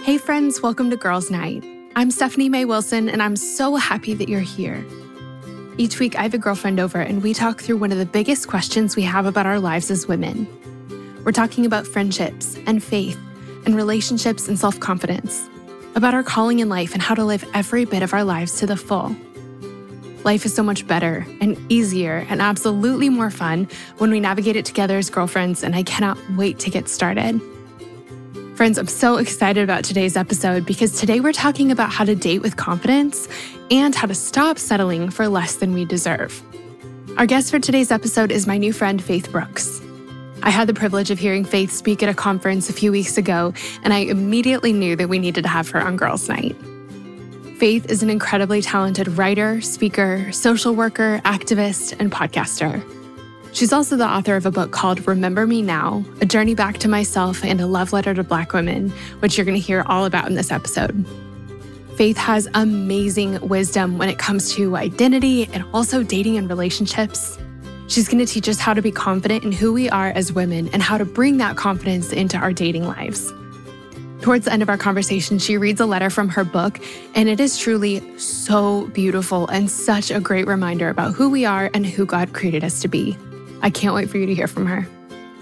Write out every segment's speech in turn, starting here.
Hey friends, welcome to Girls Night. I'm Stephanie Mae Wilson, and I'm so happy that you're here. Each week, I have a girlfriend over, and we talk through one of the biggest questions we have about our lives as women. We're talking about friendships and faith and relationships and self-confidence, about our calling in life and how to live every bit of our lives to the full. Life is so much better and easier and absolutely more fun when we navigate it together as girlfriends, and I cannot wait to get started. Friends, I'm so excited about today's episode because today we're talking about how to date with confidence and how to stop settling for less than we deserve. Our guest for today's episode is my new friend, Faith Brooks. I had the privilege of hearing Faith speak at a conference a few weeks ago, and I immediately knew that we needed to have her on Girls Night. Faith is an incredibly talented writer, speaker, social worker, activist, and podcaster. She's also the author of a book called Remember Me Now, A Journey Back to Myself and a Love Letter to Black Women, which you're going to hear all about in this episode. Faith has amazing wisdom when it comes to identity and also dating and relationships. She's going to teach us how to be confident in who we are as women and how to bring that confidence into our dating lives. Towards the end of our conversation, she reads a letter from her book, and it is truly so beautiful and such a great reminder about who we are and who God created us to be. I can't wait for you to hear from her.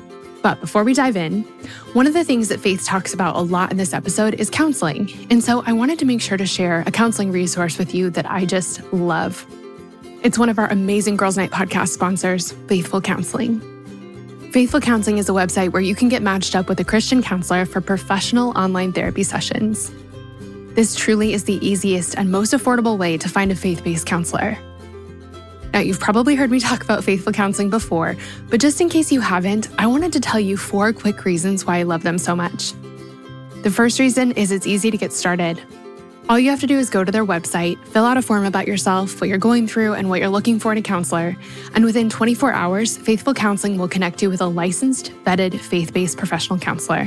But before we dive in, one of the things that Faith talks about a lot in this episode is counseling. And so I wanted to make sure to share a counseling resource with you that I just love. It's one of our amazing Girls Night podcast sponsors, Faithful Counseling. Faithful Counseling is a website where you can get matched up with a Christian counselor for professional online therapy sessions. This truly is the easiest and most affordable way to find a faith-based counselor. Now, you've probably heard me talk about Faithful Counseling before, but just in case you haven't, I wanted to tell you 4 quick reasons why I love them so much. The first reason is it's easy to get started. All you have to do is go to their website, fill out a form about yourself, what you're going through, and what you're looking for in a counselor, and within 24 hours, Faithful Counseling will connect you with a licensed, vetted, faith-based professional counselor.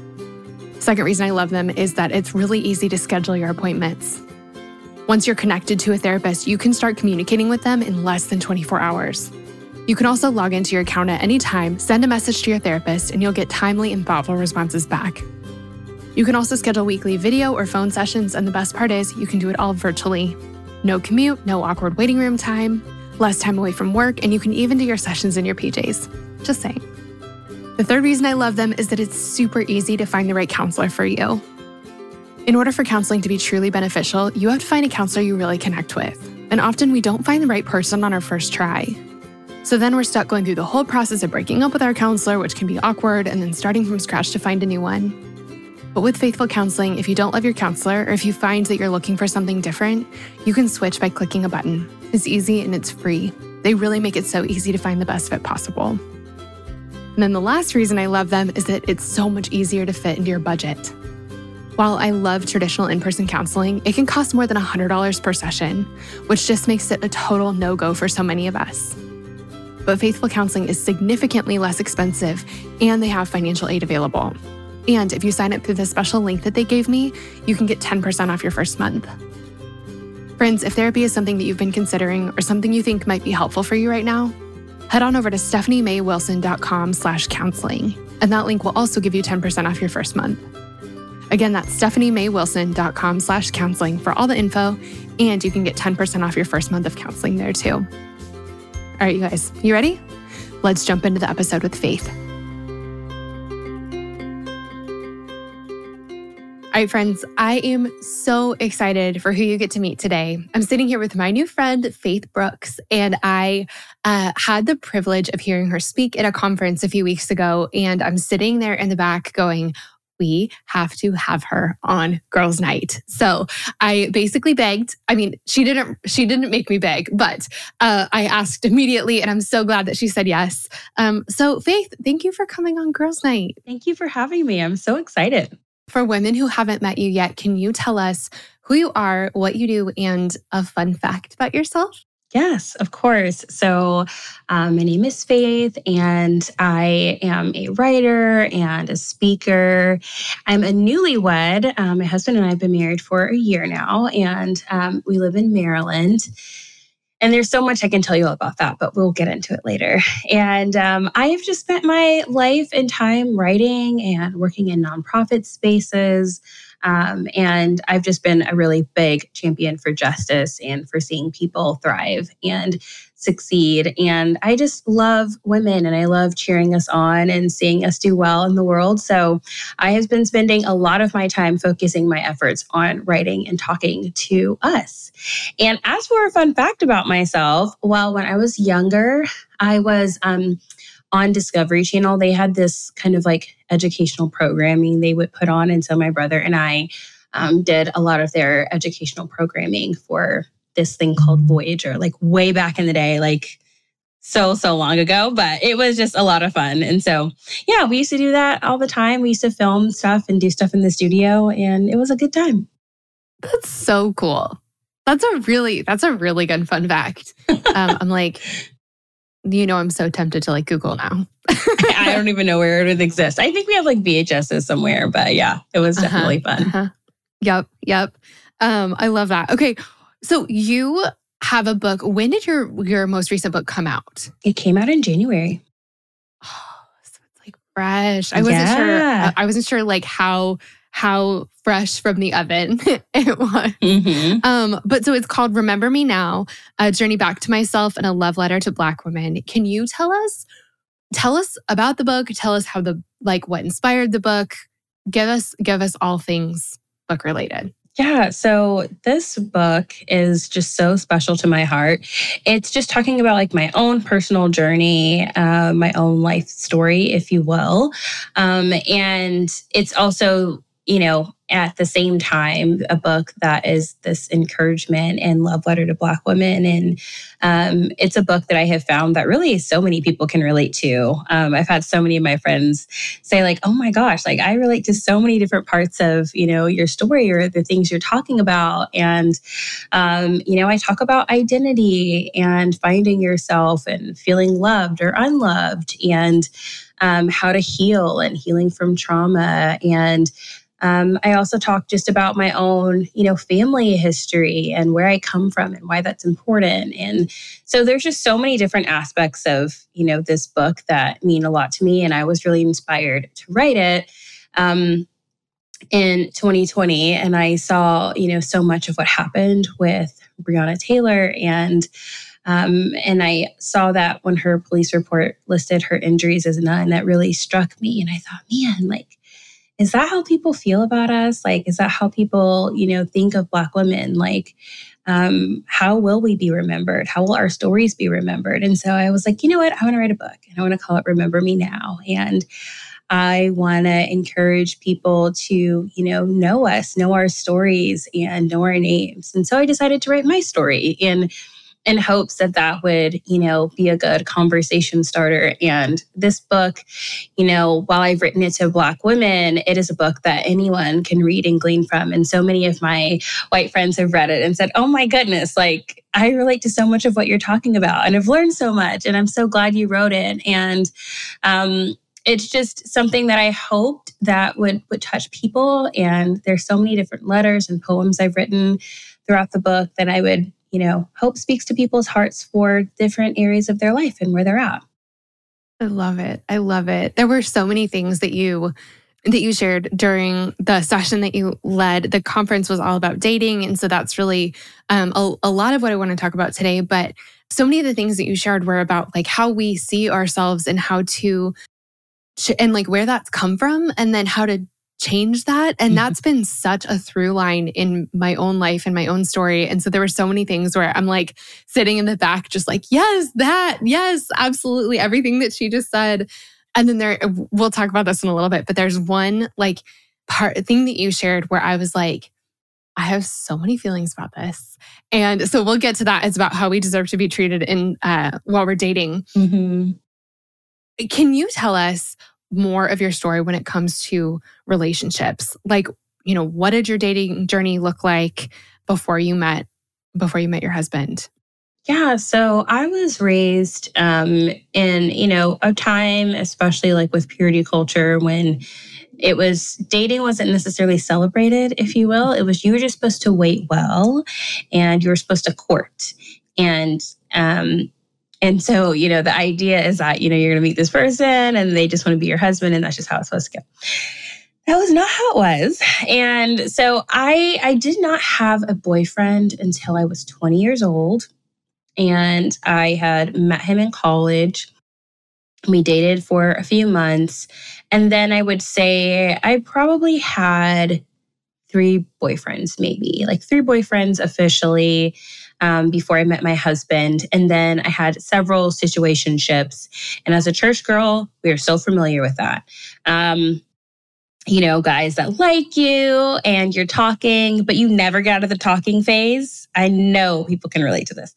Second reason I love them is that it's really easy to schedule your appointments. Once you're connected to a therapist, you can start communicating with them in less than 24 hours. You can also log into your account at any time, send a message to your therapist, and you'll get timely and thoughtful responses back. You can also schedule weekly video or phone sessions, and the best part is you can do it all virtually. No commute, no awkward waiting room time, less time away from work, and you can even do your sessions in your PJs. Just saying. The third reason I love them is that it's super easy to find the right counselor for you. In order for counseling to be truly beneficial, you have to find a counselor you really connect with. And often we don't find the right person on our first try. So then we're stuck going through the whole process of breaking up with our counselor, which can be awkward, and then starting from scratch to find a new one. But with Faithful Counseling, if you don't love your counselor, or if you find that you're looking for something different, you can switch by clicking a button. It's easy and it's free. They really make it so easy to find the best fit possible. And then the last reason I love them is that it's so much easier to fit into your budget. While I love traditional in-person counseling, it can cost more than $100 per session, which just makes it a total no-go for so many of us. But Faithful Counseling is significantly less expensive, and they have financial aid available. And if you sign up through the special link that they gave me, you can get 10% off your first month. Friends, if therapy is something that you've been considering or something you think might be helpful for you right now, head on over to stephaniemaywilson.com/counseling, and that link will also give you 10% off your first month. Again, that's stephaniemaywilson.com/counseling for all the info, and you can get 10% off your first month of counseling there too. All right, you guys, you ready? Let's jump into the episode with Faith. All right, friends, I am so excited for who you get to meet today. I'm sitting here with my new friend, Faith Brooks, and I had the privilege of hearing her speak at a conference a few weeks ago, and I'm sitting there in the back going, we have to have her on Girls Night. So I basically begged. I mean, she didn't make me beg, but I asked immediately, and I'm so glad that she said yes. So Faith, thank you for coming on Girls Night. Thank you for having me. I'm so excited. For women who haven't met you yet, can you tell us who you are, what you do, and a fun fact about yourself? Yes, of course. So my name is Faith, and I am a writer and a speaker. I'm a newlywed. My husband and I have been married for a year now, and we live in Maryland. And there's so much I can tell you about that, but we'll get into it later. And I have just spent my life and time writing and working in nonprofit spaces. And I've just been a really big champion for justice and for seeing people thrive and succeed. And I just love women and I love cheering us on and seeing us do well in the world. So I have been spending a lot of my time focusing my efforts on writing and talking to us. And as for a fun fact about myself, well, when I was younger, I was on Discovery Channel. They had this kind of like educational programming they would put on. And so my brother and I did a lot of their educational programming for this thing called Voyager, like way back in the day, like so long ago, but it was just a lot of fun. And so, yeah, we used to do that all the time. We used to film stuff and do stuff in the studio, and it was a good time. That's so cool. That's a really good fun fact. I'm like, I'm so tempted to like Google now. I don't even know where it would exist. I think we have like VHSs somewhere, but yeah, it was definitely fun. Yep. I love that. Okay. So you have a book. When did your most recent book come out? It came out in January. Oh, so it's like fresh. I wasn't sure like how fresh from the oven it was. Mm-hmm. But so it's called Remember Me Now, A Journey Back to Myself and a Love Letter to Black Women. Can you tell us about the book? Tell us how what inspired the book. Give us all things book related. Yeah, so this book is just so special to my heart. It's just talking about like my own personal journey, my own life story, if you will. And it's also, at the same time, a book that is this encouragement and love letter to Black women. And it's a book that I have found that really so many people can relate to. I've had so many of my friends say like, oh my gosh, like I relate to so many different parts of, your story or the things you're talking about. And, I talk about identity and finding yourself and feeling loved or unloved and how to heal and healing from trauma. And I also talk just about my own, family history and where I come from and why that's important. And so there's just so many different aspects of, this book that mean a lot to me. And I was really inspired to write it in 2020. And I saw, so much of what happened with Breonna Taylor. And I saw that when her police report listed her injuries as none, that really struck me. And I thought, man, like, is that how people feel about us? Like, is that how people, think of Black women? Like, how will we be remembered? How will our stories be remembered? And so I was like, you know what? I want to write a book and I want to call it Remember Me Now. And I want to encourage people to, know us, know our stories and know our names. And so I decided to write my story in hopes that would, be a good conversation starter. And this book, while I've written it to Black women, it is a book that anyone can read and glean from. And so many of my white friends have read it and said, oh my goodness, like I relate to so much of what you're talking about. And I've learned so much. And I'm so glad you wrote it. And it's just something that I hoped that would touch people. And there's so many different letters and poems I've written throughout the book that I would hope speaks to people's hearts for different areas of their life and where they're at. I love it. There were so many things that you shared during the session that you led. The conference was all about dating. And so that's really a lot of what I want to talk about today. But so many of the things that you shared were about like how we see ourselves and how to, and like where that's come from and then how to change that. And that's been such a through line in my own life and my own story. And so there were so many things where I'm like sitting in the back, just like, yes, absolutely. Everything that she just said. And then we'll talk about this in a little bit, but there's one like thing that you shared where I was like, I have so many feelings about this. And so we'll get to that. It's about how we deserve to be treated while we're dating. Mm-hmm. Can you tell us more of your story when it comes to relationships? Like, what did your dating journey look like before you met your husband? Yeah, so I was raised in, a time, especially like with purity culture, when dating wasn't necessarily celebrated, if you will. It was, you were just supposed to wait well and you were supposed to court. And so, the idea is that, you're going to meet this person and they just want to be your husband and that's just how it's supposed to go. That was not how it was. And so I did not have a boyfriend until I was 20 years old. And I had met him in college. We dated for a few months. And then I would say I probably had three boyfriends, maybe like three boyfriends officially before I met my husband. And then I had several situationships. And as a church girl, we are so familiar with that. Guys that like you and you're talking, but you never get out of the talking phase. I know people can relate to this.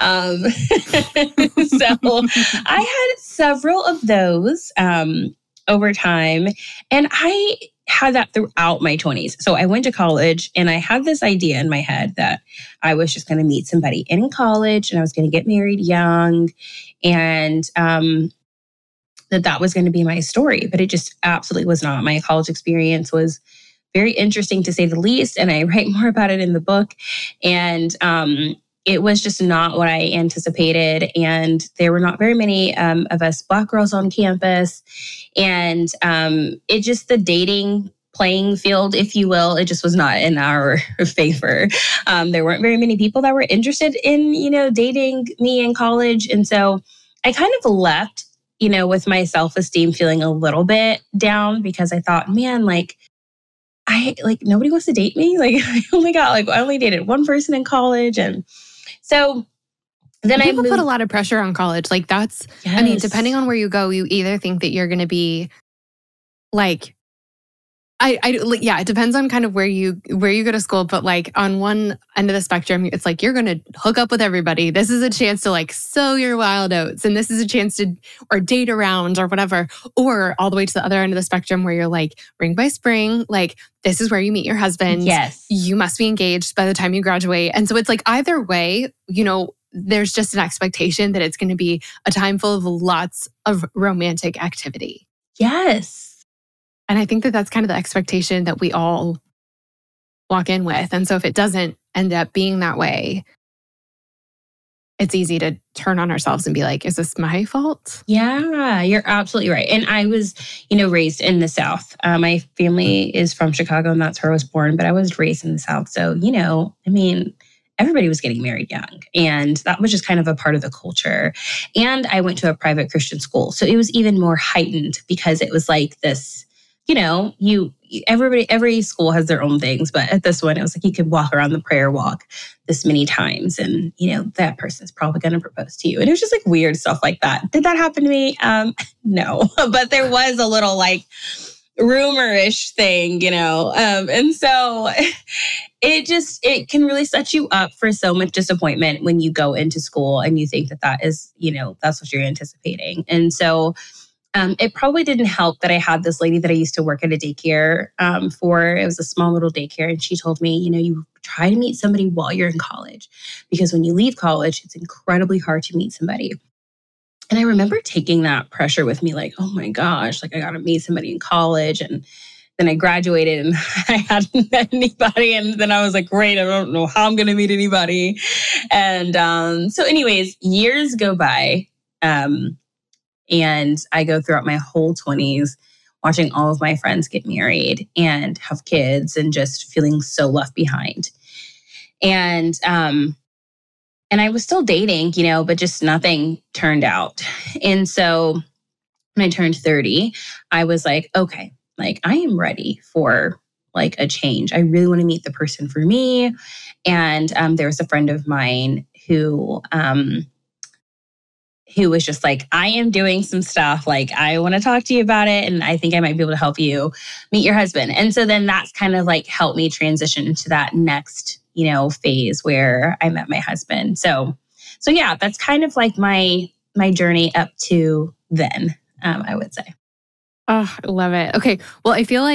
So I had several of those over time. And I had that throughout my 20s. So I went to college and I had this idea in my head that I was just going to meet somebody in college and I was going to get married young. And that was going to be my story, but it just absolutely was not. My college experience was very interesting to say the least, and I write more about it in the book. And it was just not what I anticipated, and there were not very many of us Black girls on campus, and it just the dating playing field, if you will, it just was not in our favor. There weren't very many people that were interested in dating me in college, and so I kind of left with my self-esteem feeling a little bit down because I thought, man, nobody wants to date me. I only dated one person in college. And so then people put a lot of pressure on college. Yes. I mean, depending on where you go, you either think that you're going to be it depends on kind of where you go to school. But on one end of the spectrum, it's you're going to hook up with everybody. This is a chance to sow your wild oats. And this is a chance to, or date around or whatever. Or all the way to the other end of the spectrum where you're ring by spring, this is where you meet your husband. Yes. You must be engaged by the time you graduate. And so it's either way, there's just an expectation that it's going to be a time full of lots of romantic activity. Yes. And I think that that's kind of the expectation that we all walk in with. And so if it doesn't end up being that way, it's easy to turn on ourselves and be is this my fault? Yeah, you're absolutely right. And I was, raised in the South. My family is from Chicago and that's where I was born, but I was raised in the South. So, everybody was getting married young. And that was just kind of a part of the culture. And I went to a private Christian school. So it was even more heightened because it was this, every school has their own things, but at this one, it was you could walk around the prayer walk this many times and, that person's probably going to propose to you. And it was just weird stuff like that. Did that happen to me? No, but there was a little rumor-ish thing, and so it can really set you up for so much disappointment when you go into school and you think that is, that's what you're anticipating. And so it probably didn't help that I had this lady that I used to work at a daycare for. It was a small little daycare. And she told me, you try to meet somebody while you're in college, because when you leave college, it's incredibly hard to meet somebody. And I remember taking that pressure with me, oh my gosh, I got to meet somebody in college. And then I graduated and I hadn't met anybody. And then I was great, I don't know how I'm going to meet anybody. And so anyways, years go by. And I go throughout my whole 20s watching all of my friends get married and have kids and just feeling so left behind. And I was still dating, but just nothing turned out. And so when I turned 30, I was okay, I am ready for a change. I really want to meet the person for me. And there was a friend of mine who was just I am doing some stuff. I want to talk to you about it. And I think I might be able to help you meet your husband. And so then that's kind of helped me transition into that next, phase where I met my husband. So yeah, that's kind of my journey up to then, I would say. Oh, I love it. Okay. Well, I feel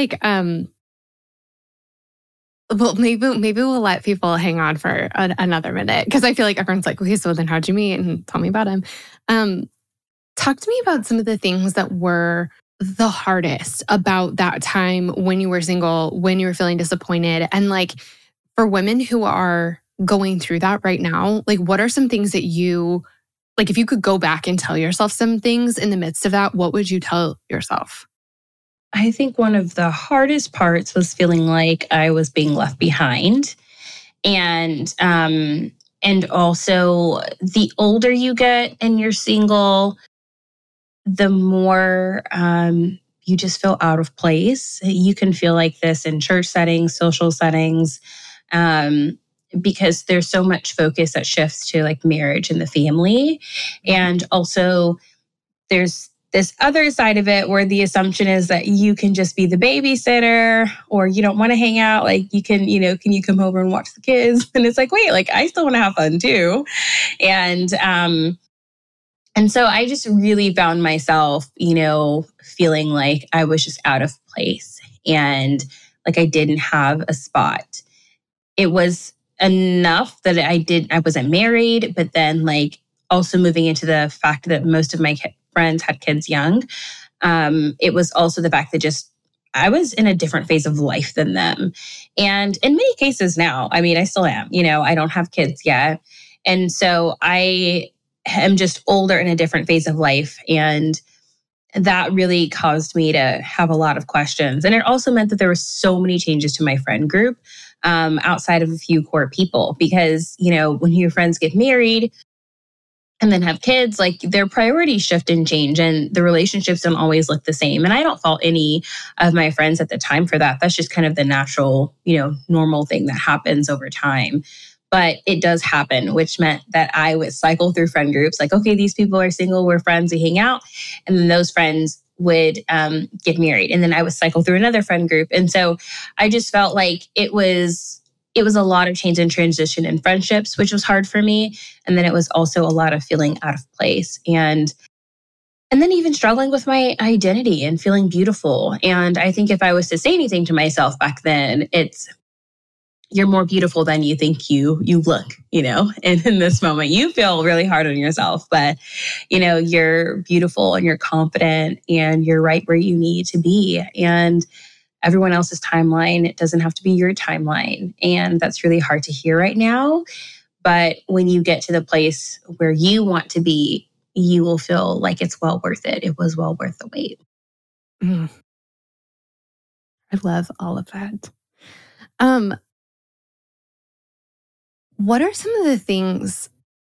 maybe we'll let people hang on for another minute, because I feel everyone's okay, so then how'd you meet? And tell me about him. Talk to me about some of the things that were the hardest about that time when you were single, when you were feeling disappointed. And for women who are going through that right now, what are some things that you, if you could go back and tell yourself some things in the midst of that, what would you tell yourself? I think one of the hardest parts was feeling like I was being left behind. And also the older you get and you're single, the more you just feel out of place. You can feel like this in church settings, social settings, um, because there's so much focus that shifts to like marriage and the family. And also, there's this other side of it where the assumption is that you can just be the babysitter or you don't want to hang out. Like you can, can you come over and watch the kids? And it's like, wait, like I still want to have fun too. And, um, and so I just really found myself, feeling like I was just out of place and like I didn't have a spot. It was enough that I wasn't married, but then like also moving into the fact that most of my friends had kids young. It was also the fact that just I was in a different phase of life than them. And in many cases now, I mean, I still am, I don't have kids yet. And so I am just older in a different phase of life. And that really caused me to have a lot of questions. And it also meant that there were so many changes to my friend group outside of a few core people, because, when your friends get married and then have kids, like their priorities shift and change and the relationships don't always look the same. And I don't fault any of my friends at the time for that. That's just kind of the natural, normal thing that happens over time. But it does happen, which meant that I would cycle through friend groups like, okay, these people are single, we're friends, we hang out. And then those friends would get married. And then I would cycle through another friend group. And so I just felt like it was a lot of change and transition in friendships, which was hard for me. And then it was also a lot of feeling out of place. And then even struggling with my identity and feeling beautiful. And I think if I was to say anything to myself back then, it's you're more beautiful than you think you look, and in this moment, you feel really hard on yourself, but, you're beautiful and you're confident and you're right where you need to be. And everyone else's timeline, it doesn't have to be your timeline. And that's really hard to hear right now. But when you get to the place where you want to be, you will feel like it's well worth it. It was well worth the wait. I love all of that. What are some of the things,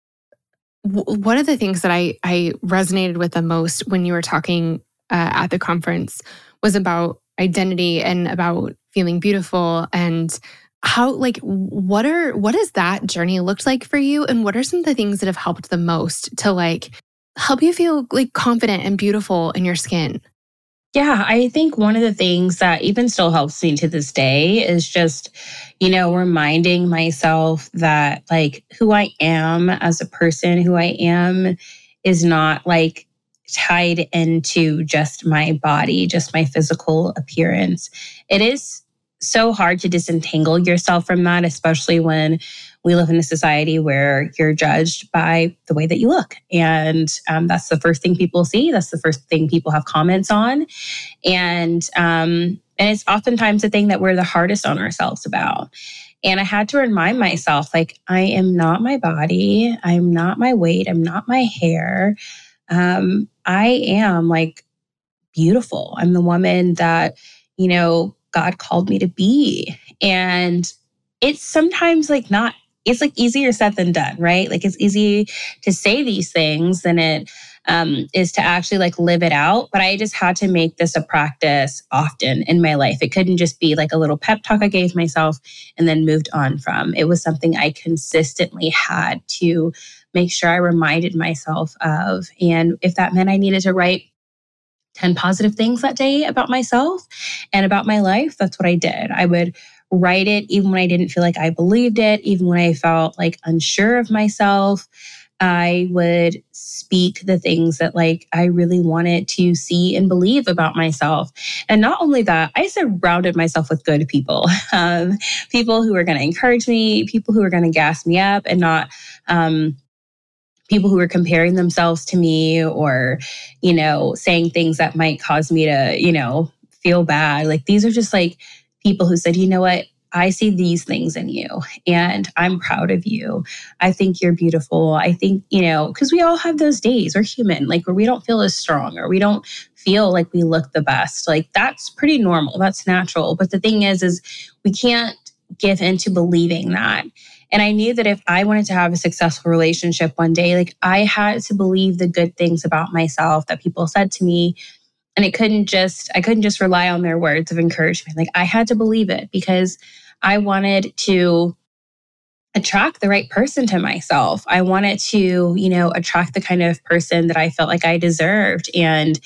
one of the things that I resonated with the most when you were talking at the conference was about identity and about feeling beautiful and how, like, what has that journey looked like for you? And what are some of the things that have helped the most to like help you feel like confident and beautiful in your skin? Yeah, I think one of the things that even still helps me to this day is just, reminding myself that like who I am as a person, who I am is not like tied into just my body, just my physical appearance. It is so hard to disentangle yourself from that, especially when we live in a society where you're judged by the way that you look. And that's the first thing people see. That's the first thing people have comments on. And it's oftentimes the thing that we're the hardest on ourselves about. And I had to remind myself, like, I am not my body. I'm not my weight. I'm not my hair. I am like beautiful. I'm the woman that, God called me to be. And it's sometimes like not, it's like easier said than done, right? Like it's easy to say these things than it is to actually like live it out. But I just had to make this a practice often in my life. It couldn't just be like a little pep talk I gave myself and then moved on from. It was something I consistently had to make sure I reminded myself of. And if that meant I needed to write 10 positive things that day about myself and about my life, that's what I did. I would write it even when I didn't feel like I believed it, even when I felt like unsure of myself. I would speak the things that like I really wanted to see and believe about myself. And not only that, I surrounded myself with good people, people who were going to encourage me, people who were going to gas me up and not people who were comparing themselves to me or, saying things that might cause me to, feel bad. Like these are just like people who said, you know what? I see these things in you and I'm proud of you. I think you're beautiful. I think, because we all have those days. We're human, like where we don't feel as strong or we don't feel like we look the best. Like that's pretty normal. That's natural. But the thing is we can't give into believing that. And I knew that if I wanted to have a successful relationship one day, like I had to believe the good things about myself that people said to me. And I couldn't just rely on their words of encouragement. Like I had to believe it because I wanted to attract the right person to myself. I wanted to, attract the kind of person that I felt like I deserved. And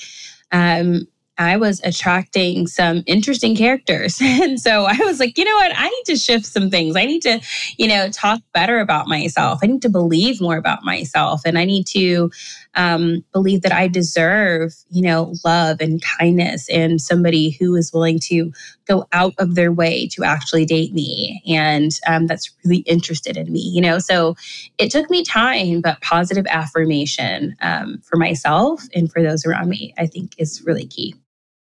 I was attracting some interesting characters. And so I was like, you know what? I need to shift some things. I need to, talk better about myself. I need to believe more about myself. And I need to believe that I deserve, love and kindness and somebody who is willing to go out of their way to actually date me. And that's really interested in me, So it took me time, but positive affirmation for myself and for those around me, I think is really key.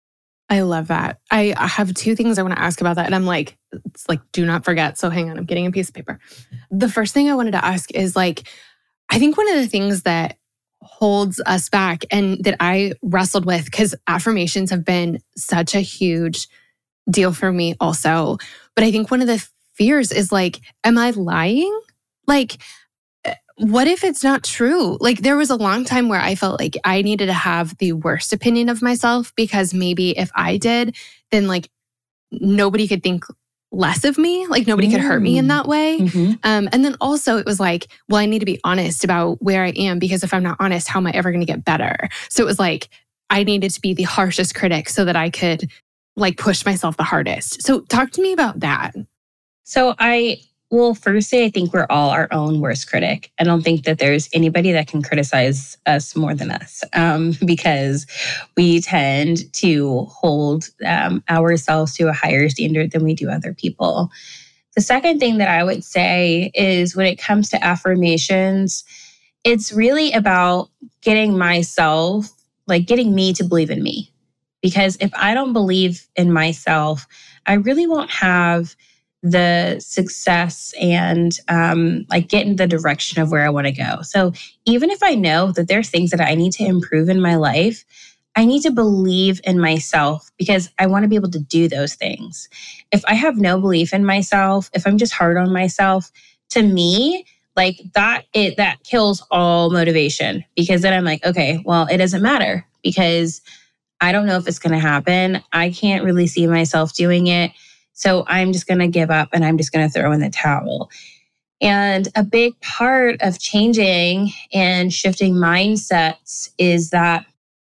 I love that. I have two things I want to ask about that. And I'm like, it's like, do not forget. So hang on, I'm getting a piece of paper. The first thing I wanted to ask is like, I think one of the things that holds us back and that I wrestled with, because affirmations have been such a huge deal for me also. But I think one of the fears is like, am I lying? Like, what if it's not true? Like there was a long time where I felt like I needed to have the worst opinion of myself because maybe if I did, then like nobody could think less of me. Like nobody could hurt me in that way. Mm-hmm. And then also it was like, well, I need to be honest about where I am because if I'm not honest, how am I ever going to get better? So it was like, I needed to be the harshest critic so that I could like push myself the hardest. So talk to me about that. So Well, firstly, I think we're all our own worst critic. I don't think that there's anybody that can criticize us more than us because we tend to hold ourselves to a higher standard than we do other people. The second thing that I would say is when it comes to affirmations, it's really about getting myself, like getting me to believe in me. Because if I don't believe in myself, I really won't have the success and like get in the direction of where I want to go. So even if I know that there's things that I need to improve in my life, I need to believe in myself because I want to be able to do those things. If I have no belief in myself, if I'm just hard on myself, to me, like that kills all motivation because then I'm like, okay, well, it doesn't matter because I don't know if it's going to happen. I can't really see myself doing it. So I'm just going to give up and I'm just going to throw in the towel. And a big part of changing and shifting mindsets is that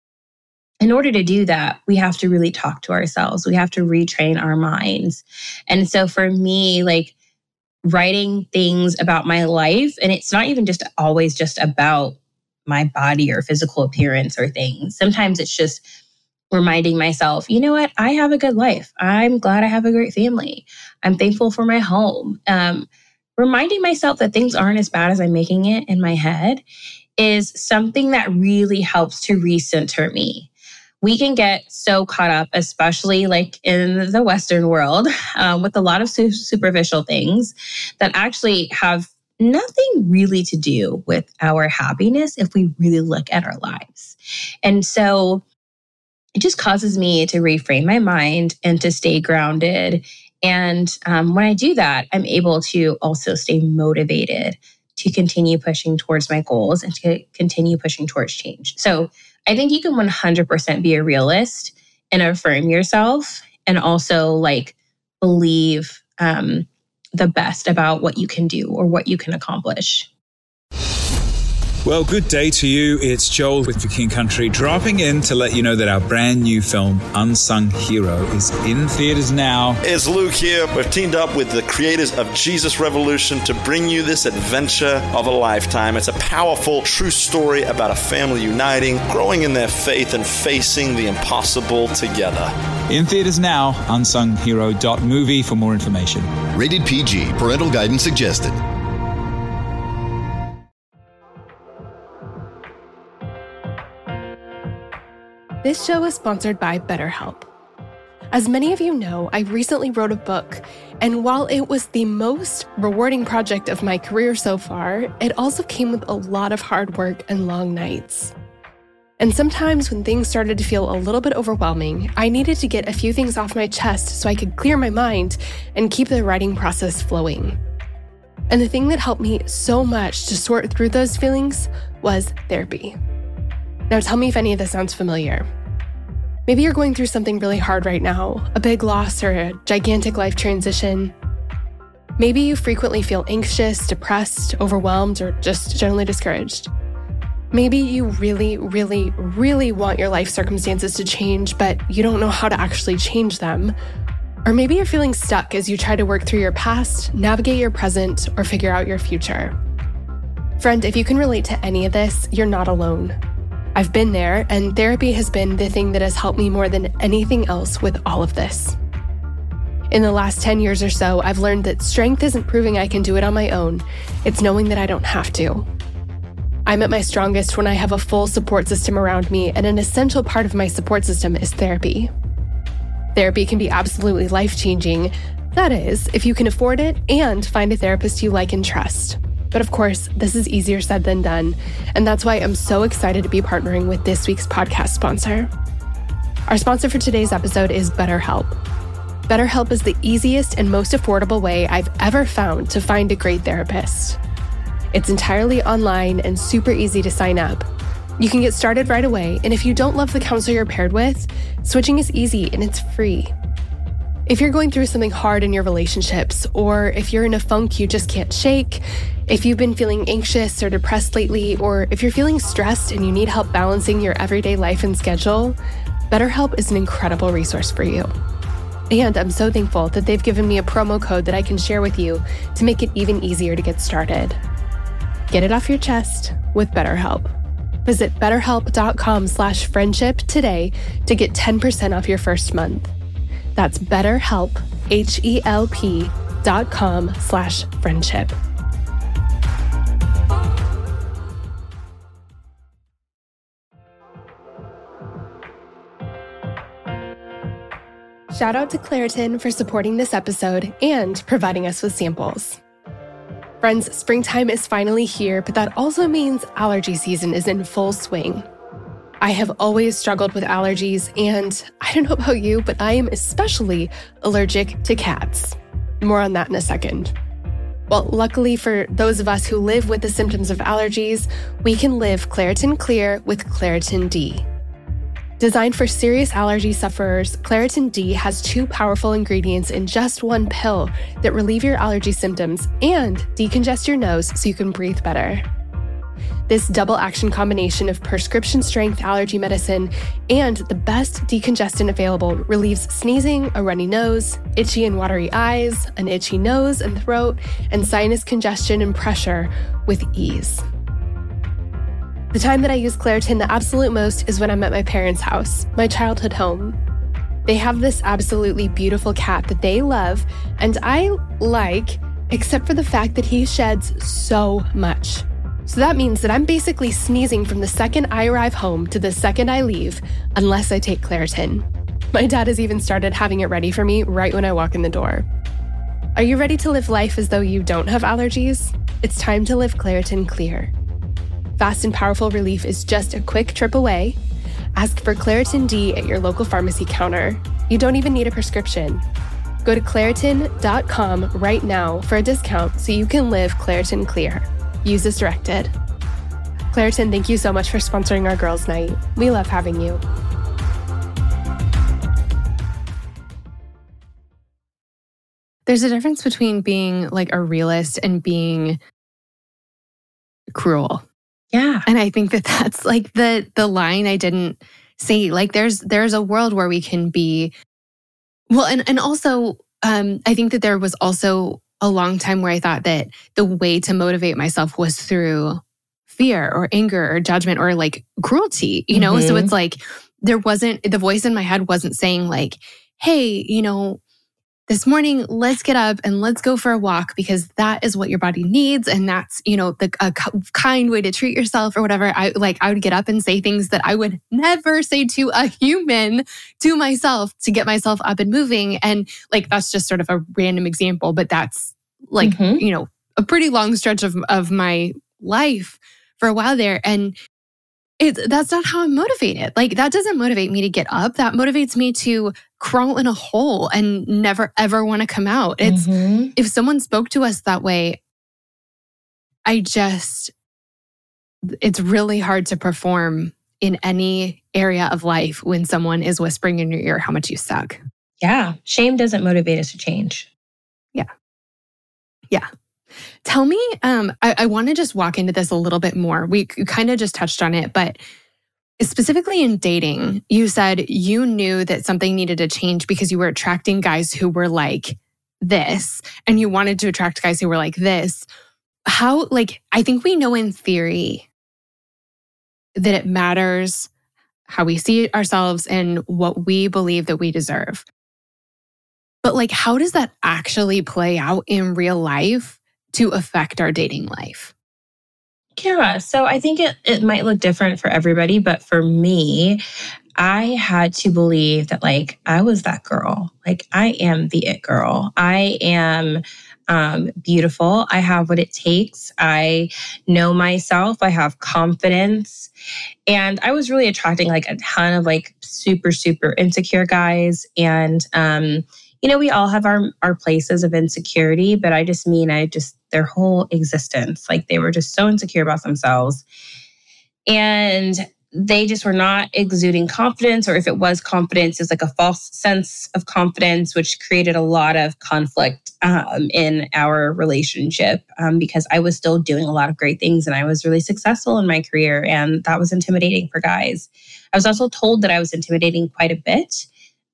in order to do that, we have to really talk to ourselves. We have to retrain our minds. And so for me, like writing things about my life, and it's not even just always just about my body or physical appearance or things. Sometimes it's just reminding myself, you know what? I have a good life. I'm glad I have a great family. I'm thankful for my home. Reminding myself that things aren't as bad as I'm making it in my head is something that really helps to recenter me. We can get so caught up, especially like in the Western world, with a lot of superficial things that actually have nothing really to do with our happiness if we really look at our lives. And so it just causes me to reframe my mind and to stay grounded. And when I do that, I'm able to also stay motivated to continue pushing towards my goals and to continue pushing towards change. So I think you can 100% be a realist and affirm yourself and also like believe the best about what you can do or what you can accomplish. Well, good day to you. It's Joel with For King Country dropping in to let you know that our brand new film, Unsung Hero, is in theaters now. It's Luke here. We've teamed up with the creators of Jesus Revolution to bring you this adventure of a lifetime. It's a powerful, true story about a family uniting, growing in their faith, and facing the impossible together. In theaters now, unsunghero.movie for more information. Rated PG. Parental guidance suggested. This show is sponsored by BetterHelp. As many of you know, I recently wrote a book, and while it was the most rewarding project of my career so far, it also came with a lot of hard work and long nights. And sometimes when things started to feel a little bit overwhelming, I needed to get a few things off my chest so I could clear my mind and keep the writing process flowing. And the thing that helped me so much to sort through those feelings was therapy. Now tell me if any of this sounds familiar. Maybe you're going through something really hard right now, a big loss or a gigantic life transition. Maybe you frequently feel anxious, depressed, overwhelmed, or just generally discouraged. Maybe you really, really, really want your life circumstances to change, but you don't know how to actually change them. Or maybe you're feeling stuck as you try to work through your past, navigate your present, or figure out your future. Friend, if you can relate to any of this, you're not alone. I've been there, and therapy has been the thing that has helped me more than anything else with all of this. In the last 10 years or so, I've learned that strength isn't proving I can do it on my own. It's knowing that I don't have to. I'm at my strongest when I have a full support system around me, and an essential part of my support system is therapy. Therapy can be absolutely life-changing. That is, if you can afford it and find a therapist you like and trust. But of course, this is easier said than done, and that's why I'm so excited to be partnering with this week's podcast sponsor. Our sponsor for today's episode is BetterHelp. BetterHelp is the easiest and most affordable way I've ever found to find a great therapist. It's entirely online and super easy to sign up. You can get started right away, and if you don't love the counselor you're paired with, switching is easy and it's free. If you're going through something hard in your relationships, or if you're in a funk you just can't shake, if you've been feeling anxious or depressed lately, or if you're feeling stressed and you need help balancing your everyday life and schedule, BetterHelp is an incredible resource for you. And I'm so thankful that they've given me a promo code that I can share with you to make it even easier to get started. Get it off your chest with BetterHelp. Visit betterhelp.com/friendship today to get 10% off your first month. That's BetterHelp, HELP.com/friendship. Shout out to Claritin for supporting this episode and providing us with samples. Friends, springtime is finally here, but that also means allergy season is in full swing. I have always struggled with allergies, and I don't know about you, but I am especially allergic to cats. More on that in a second. Well, luckily for those of us who live with the symptoms of allergies, we can live Claritin Clear with Claritin D. Designed for serious allergy sufferers, Claritin D has 2 powerful ingredients in just one pill that relieve your allergy symptoms and decongest your nose so you can breathe better. This double action combination of prescription strength allergy medicine and the best decongestant available relieves sneezing, a runny nose, itchy and watery eyes, an itchy nose and throat, and sinus congestion and pressure with ease. The time that I use Claritin the absolute most is when I'm at my parents' house, my childhood home. They have this absolutely beautiful cat that they love, and I like, except for the fact that he sheds so much. So that means that I'm basically sneezing from the second I arrive home to the second I leave, unless I take Claritin. My dad has even started having it ready for me right when I walk in the door. Are you ready to live life as though you don't have allergies? It's time to live Claritin Clear. Fast and powerful relief is just a quick trip away. Ask for Claritin D at your local pharmacy counter. You don't even need a prescription. Go to Claritin.com right now for a discount so you can live Claritin Clear. Use as directed. Claritin, thank you so much for sponsoring our girls' night. We love having you. There's a difference between being like a realist and being cruel. Yeah. And I think that that's like the line I didn't see. Like there's a world where we can be, well, and also I think that there was also a long time where I thought that the way to motivate myself was through fear or anger or judgment or like cruelty, you know? Mm-hmm. So it's like the voice in my head wasn't saying like, hey, this morning, let's get up and let's go for a walk because that is what your body needs. And that's, a kind way to treat yourself or whatever. I would get up and say things that I would never say to a human, to myself, to get myself up and moving. And like, that's just sort of a random example, but that's like, a pretty long stretch of my life for a while there. And That's not how I'm motivated. Like, that doesn't motivate me to get up. That motivates me to crawl in a hole and never, ever want to come out. If someone spoke to us that way, it's really hard to perform in any area of life when someone is whispering in your ear how much you suck. Yeah. Shame doesn't motivate us to change. Yeah. Tell me, I want to just walk into this a little bit more. We kind of just touched on it, but specifically in dating, you said you knew that something needed to change because you were attracting guys who were like this, and you wanted to attract guys who were like this. How, I think we know in theory that it matters how we see ourselves and what we believe that we deserve. But how does that actually play out in real life to affect our dating life? Yeah, so I think it might look different for everybody, but for me, I had to believe that I was that girl. I am the it girl. I am beautiful. I have what it takes. I know myself. I have confidence. And I was really attracting a ton of super, super insecure guys. And, we all have our places of insecurity, but their whole existence, they were just so insecure about themselves. And they just were not exuding confidence, or if it was confidence, it's a false sense of confidence, which created a lot of conflict in our relationship because I was still doing a lot of great things and I was really successful in my career, and that was intimidating for guys. I was also told that I was intimidating quite a bit.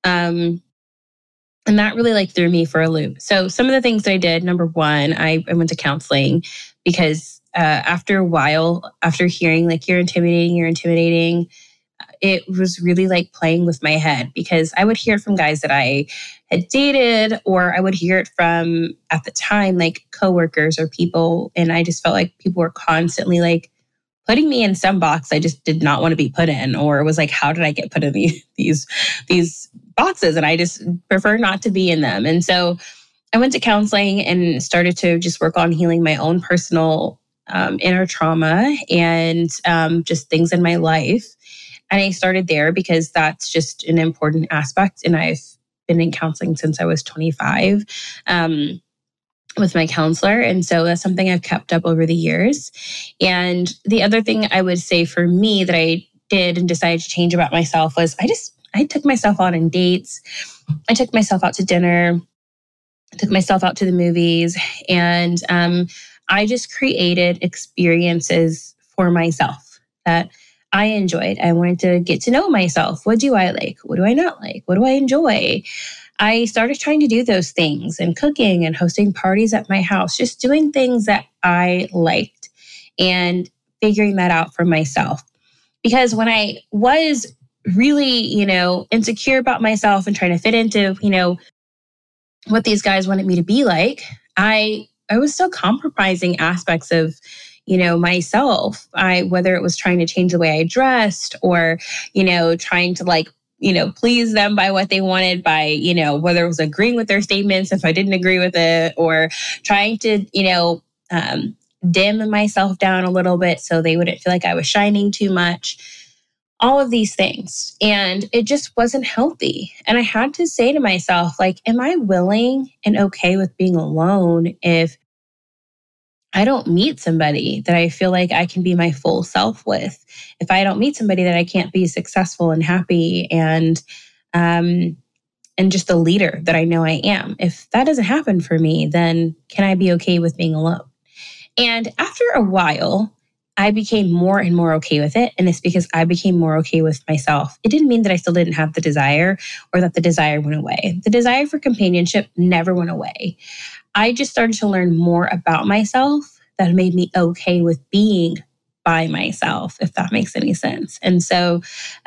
And that really threw me for a loop. So some of the things that I did, number one, I went to counseling because after a while, after hearing you're intimidating, it was really playing with my head because I would hear it from guys that I had dated, or I would hear it from, at the time, coworkers or people. And I just felt like people were constantly putting me in some box I just did not want to be put in, or it was how did I get put in these boxes? And I just prefer not to be in them. And so I went to counseling and started to just work on healing my own personal inner trauma and just things in my life. And I started there because that's just an important aspect. And I've been in counseling since I was 25. With my counselor. And so that's something I've kept up over the years. And the other thing I would say for me that I did and decided to change about myself was I took myself out on dates. I took myself out to dinner. I took myself out to the movies. And I just created experiences for myself that I enjoyed. I wanted to get to know myself. What do I like? What do I not like? What do I enjoy? I started trying to do those things and cooking and hosting parties at my house, just doing things that I liked and figuring that out for myself. Because when I was really, insecure about myself and trying to fit into, what these guys wanted me to be like, I was still compromising aspects of, myself. Whether it was trying to change the way I dressed or, trying to please them by what they wanted, by, whether it was agreeing with their statements if I didn't agree with it, or trying to, dim myself down a little bit so they wouldn't feel like I was shining too much. All of these things. And it just wasn't healthy. And I had to say to myself, am I willing and okay with being alone if I don't meet somebody that I feel like I can be my full self with? If I don't meet somebody that I can't be successful and happy and just the leader that I know I am. If that doesn't happen for me, then can I be okay with being alone? And after a while, I became more and more okay with it. And it's because I became more okay with myself. It didn't mean that I still didn't have the desire or that the desire went away. The desire for companionship never went away. I just started to learn more about myself that made me okay with being by myself, if that makes any sense. And so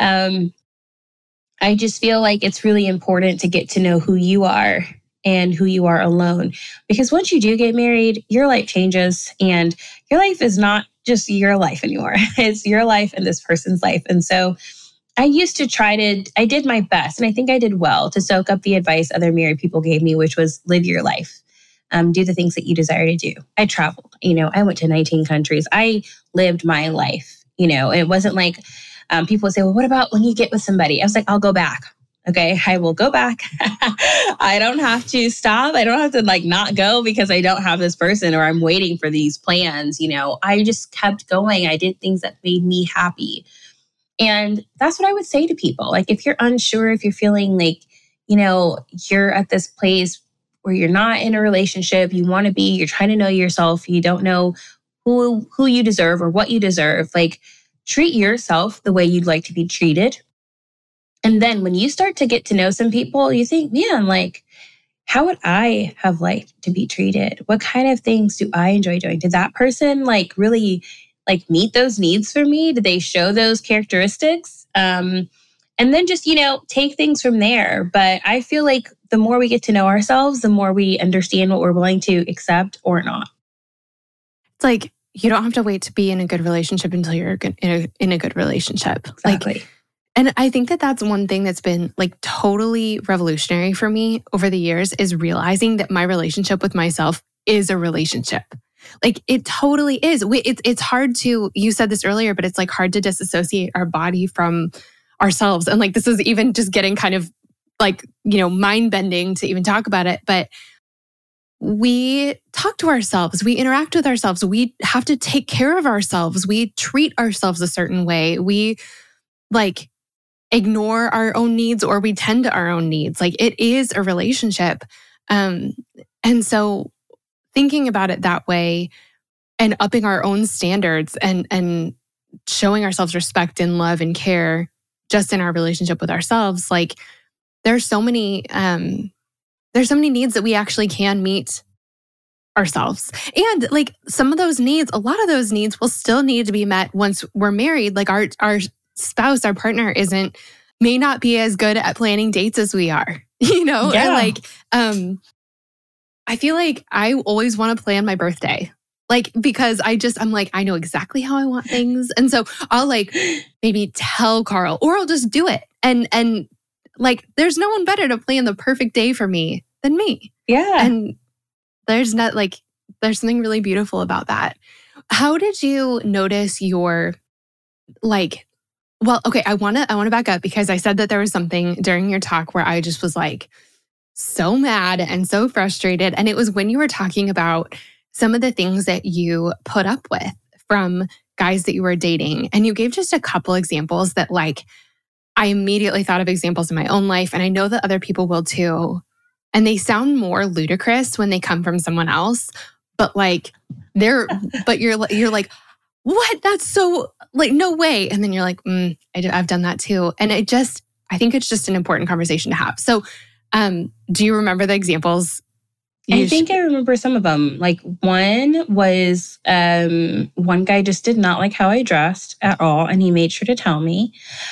I just feel like it's really important to get to know who you are and who you are alone. Because once you do get married, your life changes and your life is not just your life anymore. It's your life and this person's life. And so I used to I did my best, and I think I did well to soak up the advice other married people gave me, which was live your life. Do the things that you desire to do. I traveled, I went to 19 countries. I lived my life. And it wasn't like people would say, well, what about when you get with somebody? I was like, I'll go back. Okay, I will go back. I don't have to stop. I don't have to not go because I don't have this person or I'm waiting for these plans. I just kept going. I did things that made me happy. And that's what I would say to people. If you're unsure, if you're feeling you're at this place where you're not in a relationship, you want to be, you're trying to know yourself, you don't know who you deserve or what you deserve, treat yourself the way you'd like to be treated. And then when you start to get to know some people, you think, man, how would I have liked to be treated? What kind of things do I enjoy doing? Did that person really meet those needs for me? Did they show those characteristics? And then just, take things from there. But I feel like the more we get to know ourselves, the more we understand what we're willing to accept or not. It's you don't have to wait to be in a good relationship until you're in a good relationship. Exactly. And I think that that's one thing that's been totally revolutionary for me over the years is realizing that my relationship with myself is a relationship. It totally is. It's hard to, you said this earlier, but it's hard to disassociate our body from ourselves. And this is even just getting kind of mind bending to even talk about it. But we talk to ourselves, we interact with ourselves, we have to take care of ourselves, we treat ourselves a certain way, we ignore our own needs or we tend to our own needs. It is a relationship. And so thinking about it that way and upping our own standards and showing ourselves respect and love and care just in our relationship with ourselves, there's so many needs that we actually can meet ourselves. And some of those needs, a lot of those needs will still need to be met once we're married. Our spouse, our partner may not be as good at planning dates as we are, Yeah. And I feel I always want to plan my birthday. Because I'm I know exactly how I want things. And so I'll maybe tell Carl or I'll just do it. And there's no one better to plan the perfect day for me than me. Yeah. And there's something really beautiful about that. How did you notice your well, okay, I want to back up because I said that there was something during your talk where I just was so mad and so frustrated. And it was when you were talking about some of the things that you put up with from guys that you were dating. And you gave just a couple examples that I immediately thought of examples in my own life. And I know that other people will too. And they sound more ludicrous when they come from someone else. But you're what? That's so no way. And then you're I've done that too. And I think it's just an important conversation to have. So do you remember the examples? I think I remember some of them. One was one guy just did not like how I dressed at all. And he made sure to tell me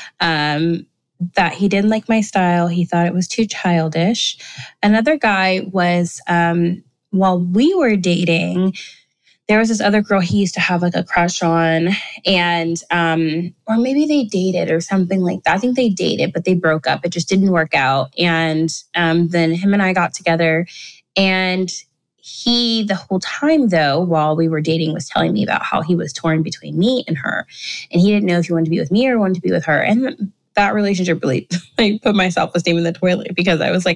that he didn't like my style. He thought it was too childish. Another guy was, while we were dating, there was this other girl he used to have a crush on, and or maybe they dated or something like that. I think they dated, but they broke up. It just didn't work out. And then him and I got together, and he, the whole time though, while we were dating, was telling me about how he was torn between me and her, and he didn't know if he wanted to be with me or wanted to be with her. And that relationship really put my self-esteem in the toilet because I was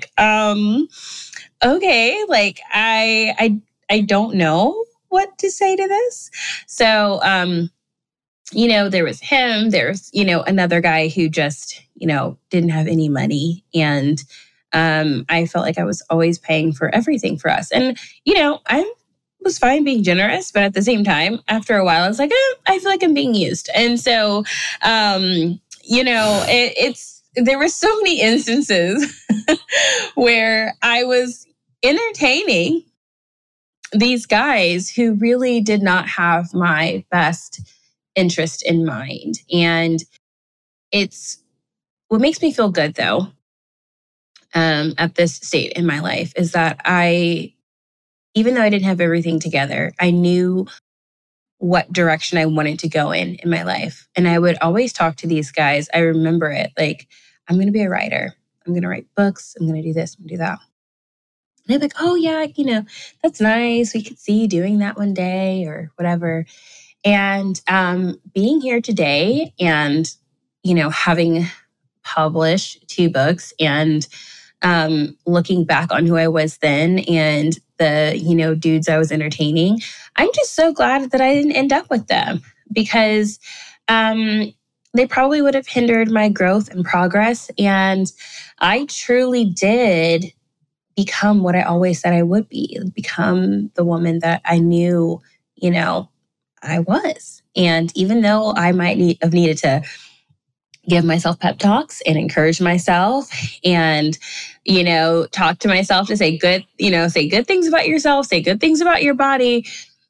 okay, I don't know what to say to this. So, there was him, there's, another guy who just, didn't have any money. And I felt like I was always paying for everything for us. And, I was fine being generous, but at the same time, after a while, I was I feel like I'm being used. And so, there were so many instances where I was entertaining these guys who really did not have my best interest in mind. And it's what makes me feel good, though, at this state in my life is that even though I didn't have everything together, I knew what direction I wanted to go in my life. And I would always talk to these guys. I remember it I'm going to be a writer. I'm going to write books. I'm going to do this. I'm going to do that. And they're oh yeah, that's nice. We could see you doing that one day or whatever. And being here today and, having published 2 books and looking back on who I was then and the, dudes I was entertaining, I'm just so glad that I didn't end up with them because they probably would have hindered my growth and progress. And I truly did become what I always said I would become the woman that I knew, I was. And even though I might have needed to give myself pep talks and encourage myself and, talk to myself to say good things about yourself, say good things about your body,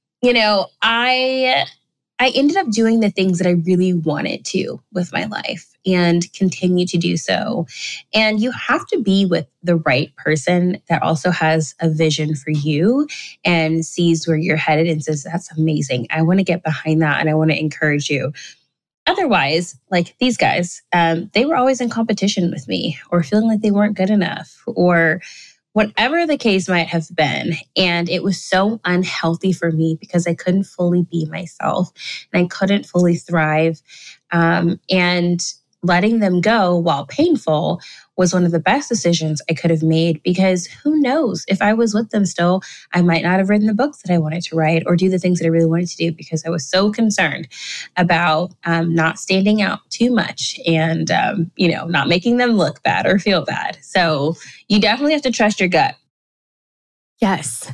I ended up doing the things that I really wanted to with my life and continue to do so. And you have to be with the right person that also has a vision for you and sees where you're headed and says, that's amazing. I want to get behind that and I want to encourage you. Otherwise, like these guys, they were always in competition with me or feeling like they weren't good enough or whatever the case might have been. And it was so unhealthy for me because I couldn't fully be myself and I couldn't fully thrive. And letting them go, while painful, was one of the best decisions I could have made because who knows, if I was with them still, I might not have written the books that I wanted to write or do the things that I really wanted to do because I was so concerned about not standing out too much and, not making them look bad or feel bad. So you definitely have to trust your gut. Yes.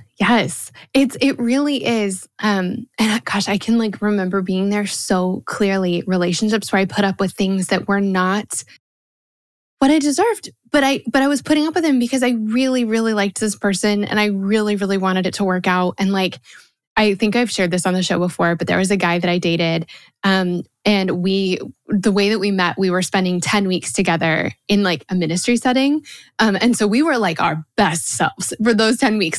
It really is. And gosh, I can remember being there so clearly. Relationships where I put up with things that were not what I deserved, but I was putting up with them because I really, really liked this person and I really, really wanted it to work out. And I think I've shared this on the show before, but there was a guy that I dated, and the way that we met, we were spending 10 weeks together in a ministry setting. And so we were our best selves for those 10 weeks.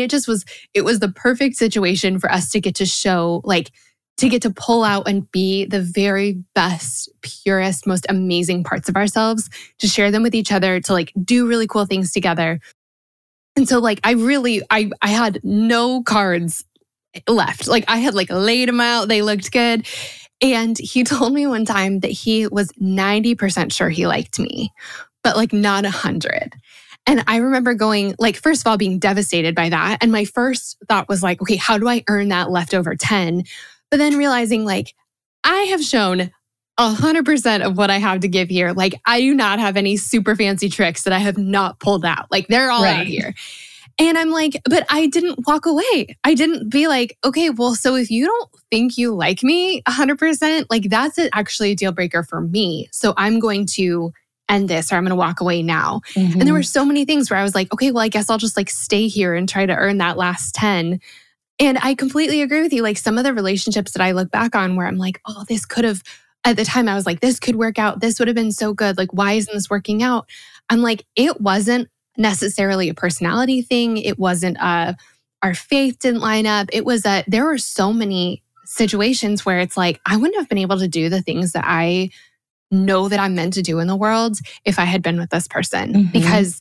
It was the perfect situation for us to get to show, to get to pull out and be the very best, purest, most amazing parts of ourselves, to share them with each other, to do really cool things together. And so I had no cards left. I had laid them out. They looked good. And he told me one time that he was 90% sure he liked me, but not 100. And I remember going, first of all, being devastated by that. And my first thought was okay, how do I earn that leftover 10? But then realizing I have shown 100% of what I have to give here. I do not have any super fancy tricks that I have not pulled out. They're all out here. And I'm but I didn't walk away. I didn't be okay, well, so if you don't think you like me 100%, that's actually a deal breaker for me. So I'm going to end this or I'm going to walk away now. Mm-hmm. And there were so many things where I was okay, well, I guess I'll just stay here and try to earn that last 10. And I completely agree with you. Some of the relationships that I look back on where I'm oh, this could have, at the time I was this could work out. This would have been so good. Why isn't this working out? I'm it wasn't necessarily a personality thing. It wasn't our faith didn't line up. It was there were so many situations where it's I wouldn't have been able to do the things that I know that I'm meant to do in the world if I had been with this person, because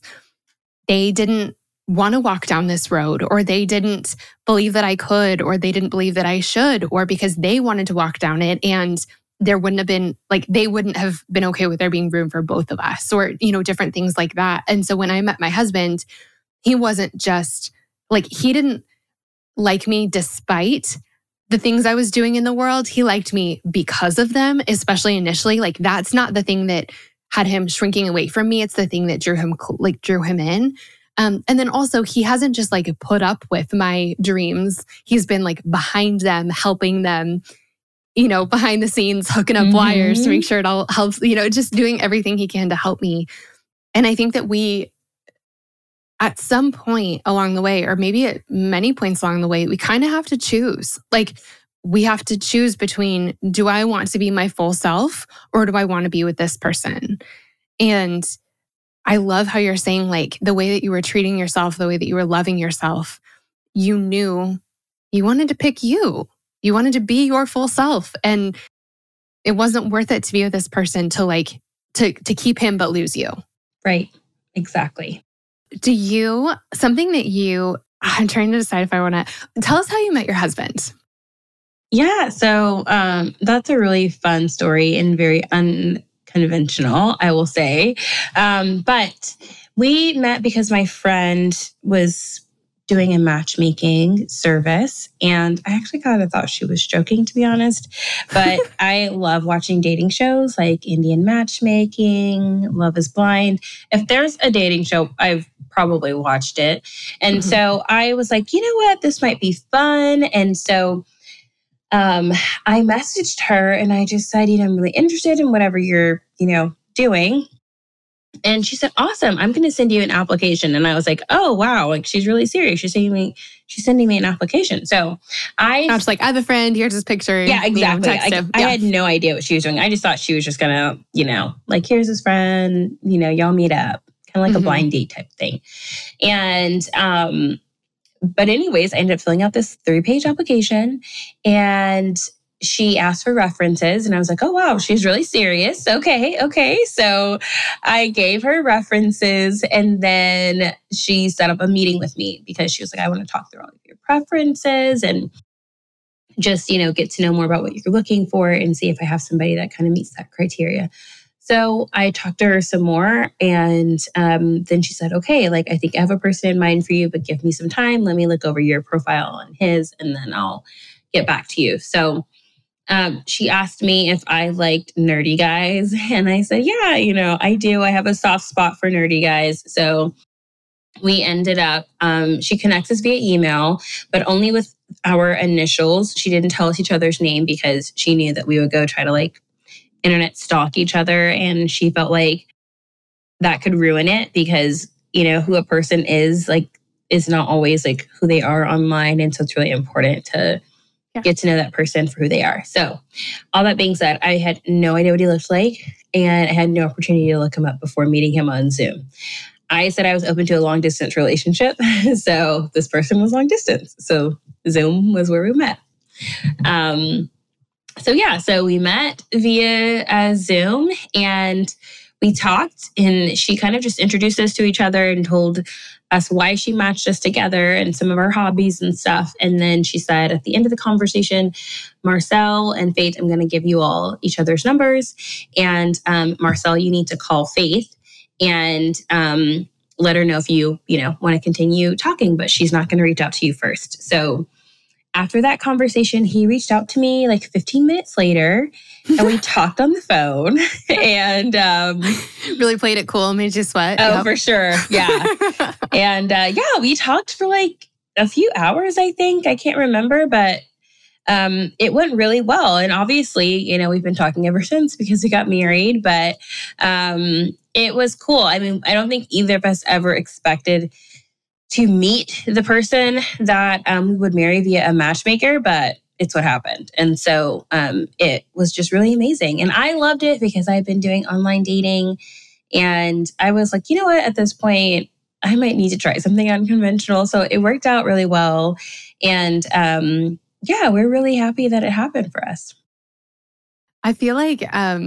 they didn't want to walk down this road, or they didn't believe that I could, or they didn't believe that I should, or because they wanted to walk down it and there wouldn't have been they wouldn't have been okay with there being room for both of us, or, different things like that. And so when I met my husband, he wasn't just he didn't like me despite the things I was doing in the world. He liked me because of them, especially initially. That's not the thing that had him shrinking away from me. It's the thing that drew him in. And then also he hasn't just put up with my dreams. He's been behind them, helping them, behind the scenes, hooking up wires to make sure it all helps, just doing everything he can to help me. And I think that we, at some point along the way, or maybe at many points along the way, we kind of have to choose. We have to choose between, do I want to be my full self or do I want to be with this person? And I love how you're saying the way that you were treating yourself, the way that you were loving yourself, you knew you wanted to pick you. You wanted to be your full self. And it wasn't worth it to be with this person to to keep him but lose you. Right. Exactly. I'm trying to decide if I want to tell us how you met your husband. Yeah, so that's a really fun story and very unconventional, I will say. But we met because my friend was doing a matchmaking service. And I actually kind of thought she was joking, to be honest. But I love watching dating shows like Indian Matchmaking, Love is Blind. If there's a dating show, I've probably watched it. And so I was like, you know what? This might be fun. And so I messaged her and I just said, I'm really interested in whatever you're, doing. And she said, awesome, I'm going to send you an application. And I was like, oh, wow, like she's really serious. She's sending me an application. So I was like, I have a friend, here's his picture. Yeah, exactly. I had no idea what she was doing. I just thought she was just going to, like, here's his friend, y'all meet up, kind of like a blind date type thing. And, but anyways, I ended up filling out this 3-page application and she asked for references and I was like, oh, wow, she's really serious. Okay. So I gave her references and then she set up a meeting with me because she was like, I want to talk through all of your preferences and just, get to know more about what you're looking for and see if I have somebody that kind of meets that criteria. So I talked to her some more and then she said, okay, like, I think I have a person in mind for you, but give me some time. Let me look over your profile and his, and then I'll get back to you. So she asked me if I liked nerdy guys. And I said, yeah, I do. I have a soft spot for nerdy guys. So we ended up, she connects us via email, but only with our initials. She didn't tell us each other's name because she knew that we would go try to like internet stalk each other. And she felt like that could ruin it because, who a person is not always like who they are online. And so it's really important to get to know that person for who they are. So all that being said, I had no idea what he looked like and I had no opportunity to look him up before meeting him on Zoom. I said I was open to a long distance relationship. So this person was long distance. So Zoom was where we met. So we met via Zoom and we talked and she kind of just introduced us to each other and told us why she matched us together and some of our hobbies and stuff. And then she said at the end of the conversation, Marcel and Faith, I'm going to give you all each other's numbers. And Marcel, you need to call Faith and let her know if you want to continue talking, but she's not going to reach out to you first. So after that conversation, he reached out to me like 15 minutes later and we talked on the phone and really played it cool, made you sweat. Oh, for sure. Yeah. And we talked for like a few hours, I think. I can't remember, but it went really well. And obviously, we've been talking ever since because we got married, but it was cool. I mean, I don't think either of us ever expected to meet the person that we would marry via a matchmaker, but it's what happened. And so it was just really amazing. And I loved it because I've been doing online dating and I was like, you know what, at this point, I might need to try something unconventional. So it worked out really well. And we're really happy that it happened for us. I feel like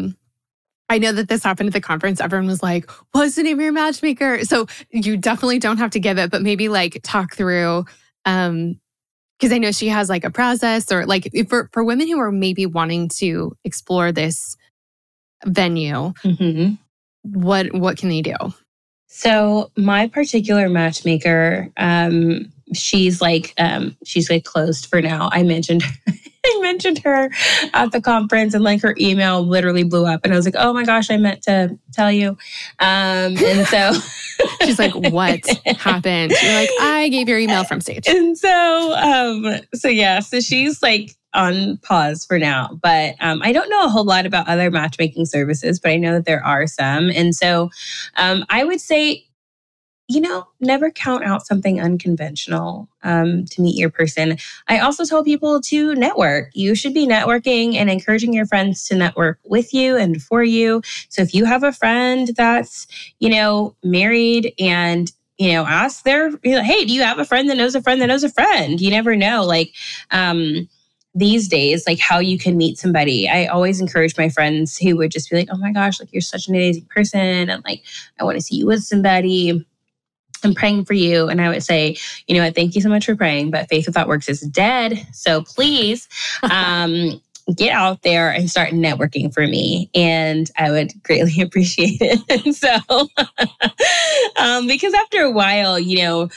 I know that this happened at the conference. Everyone was like, what's the name of your matchmaker? So you definitely don't have to give it, but maybe like talk through, because I know she has like a process or like for women who are maybe wanting to explore this venue, what can they do? So my particular matchmaker, she's closed for now. I mentioned her at the conference and like her email literally blew up and I was like, oh my gosh, I meant to tell you. And so she's like, what happened? You're like, I gave your email from stage. And so she's like on pause for now, but I don't know a whole lot about other matchmaking services, but I know that there are some. And so I would say, never count out something unconventional to meet your person. I also tell people to network. You should be networking and encouraging your friends to network with you and for you. So if you have a friend that's, married and, ask their, hey, do you have a friend that knows a friend that knows a friend? You never know. Like, these days, like how you can meet somebody. I always encourage my friends who would just be like, oh my gosh, like you're such an amazing person. And like, I want to see you with somebody. I'm praying for you. And I would say, you know what, thank you so much for praying, but faith without works is dead. So please get out there and start networking for me. And I would greatly appreciate it. So, because after a while, you know,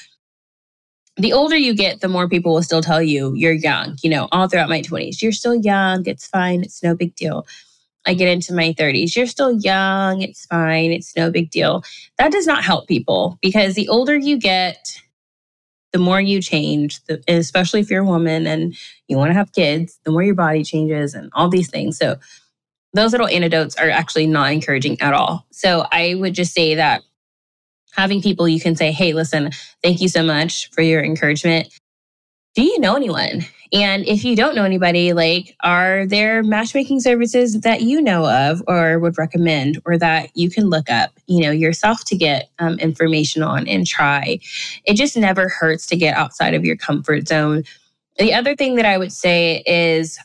the older you get, the more people will still tell you you're young, you know, all throughout my 20s. You're still young. It's fine. It's no big deal. I get into my 30s. You're still young. It's fine. It's no big deal. That does not help people, because the older you get, the more you change, especially if you're a woman and you want to have kids, the more your body changes and all these things. So those little anecdotes are actually not encouraging at all. So I would just say that having people you can say, hey, listen, thank you so much for your encouragement. Do you know anyone? And if you don't know anybody, like, are there matchmaking services that you know of or would recommend, or that you can look up, you know, yourself to get information on and try? It just never hurts to get outside of your comfort zone. The other thing that I would say is,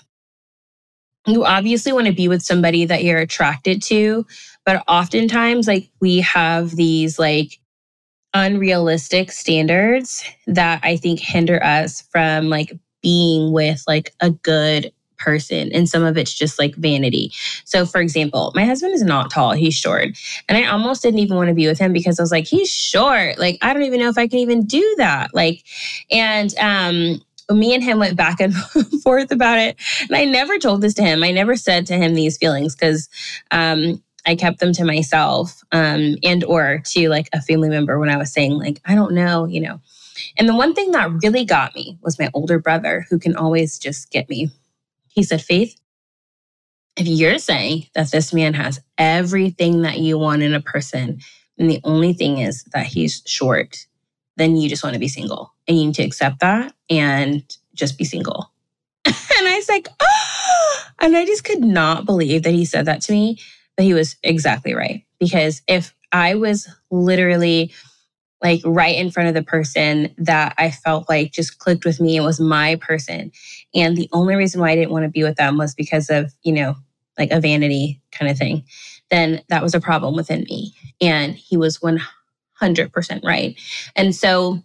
you obviously want to be with somebody that you're attracted to, but oftentimes, like, we have these like unrealistic standards that I think hinder us from like being with like a good person. And some of it's just like vanity. So for example, my husband is not tall, he's short. And I almost didn't even want to be with him because I was like, he's short. Like, I don't even know if I can even do that. Like, and me and him went back and forth about it. And I never told this to him. I never said to him these feelings because I kept them to myself and or to like a family member when I was saying like, I don't know, you know. And the one thing that really got me was my older brother, who can always just get me. He said, Faith, if you're saying that this man has everything that you want in a person, and the only thing is that he's short, then you just want to be single. And you need to accept that and just be single. And I was like, oh, and I just could not believe that he said that to me. But he was exactly right. Because if I was literally like right in front of the person that I felt like just clicked with me, it was my person. And the only reason why I didn't want to be with them was because of, you know, like a vanity kind of thing, then that was a problem within me. And he was 100% right. And so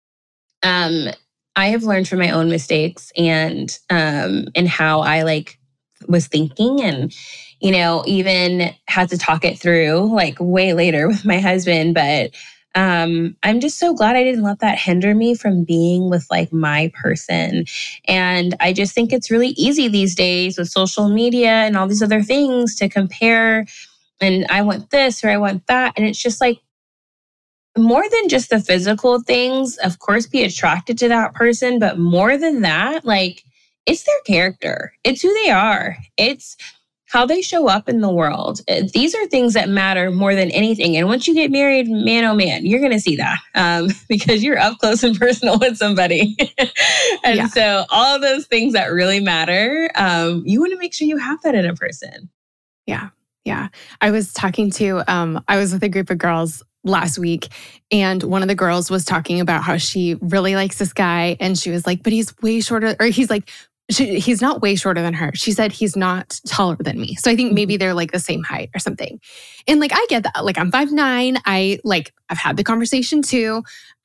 I have learned from my own mistakes and how I like was thinking, and you know, even had to talk it through like way later with my husband. But I'm just so glad I didn't let that hinder me from being with like my person. And I just think it's really easy these days with social media and all these other things to compare. And I want this or I want that. And it's just like, more than just the physical things, of course, be attracted to that person. But more than that, like, it's their character. It's who they are. It's how they show up in the world. These are things that matter more than anything. And once you get married, man, oh man, you're going to see that because you're up close and personal with somebody. And so all of those things that really matter, you want to make sure you have that in a person. Yeah. Yeah. I was talking to, I was with a group of girls last week, and one of the girls was talking about how she really likes this guy. And she was like, but he's way shorter, or he's like, he's not way shorter than her. She said he's not taller than me. So I think maybe they're like the same height or something. And like, I get that. Like, I'm 5'9". I've had the conversation too.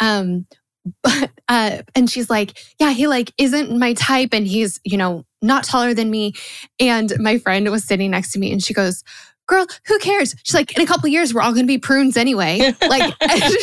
But and she's like, yeah, he like isn't my type, and he's, you know, not taller than me. And my friend was sitting next to me and she goes, girl, who cares? She's like, in a couple of years, we're all going to be prunes anyway. Like,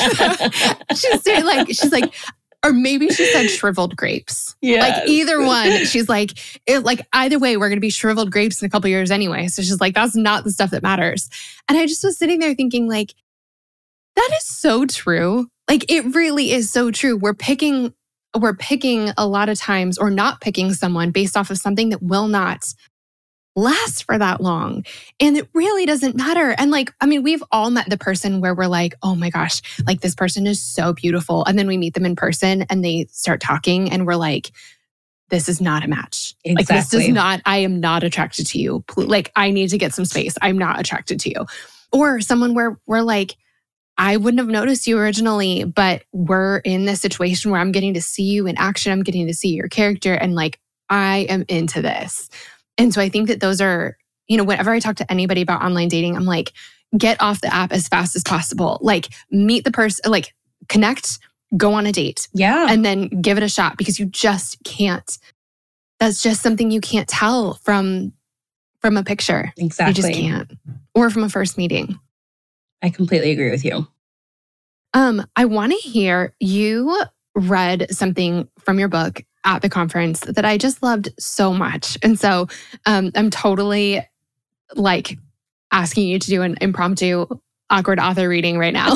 she's like, or maybe she said shriveled grapes. Yes. Like either one. She's like, either way, we're going to be shriveled grapes in a couple of years anyway. So she's like, that's not the stuff that matters. And I just was sitting there thinking like, that is so true. Like, it really is so true. We're picking a lot of times, or not picking someone based off of something that will not last for that long. And it really doesn't matter. And like, I mean, we've all met the person where we're like, oh my gosh, like this person is so beautiful. And then we meet them in person and they start talking and we're like, this is not a match. Exactly. Like, this is not, I am not attracted to you. Like, I need to get some space. I'm not attracted to you. Or someone where we're like, I wouldn't have noticed you originally, but we're in this situation where I'm getting to see you in action. I'm getting to see your character, and like, I am into this. And so I think that those are, you know, whenever I talk to anybody about online dating, I'm like, get off the app as fast as possible. Like, meet the person, like connect, go on a date. Yeah. And then give it a shot, because you just can't. That's just something you can't tell from a picture. Exactly. You just can't. Or from a first meeting. I completely agree with you. I want to hear, you read something from your book at the conference that I just loved so much. And so I'm totally like asking you to do an impromptu awkward author reading right now.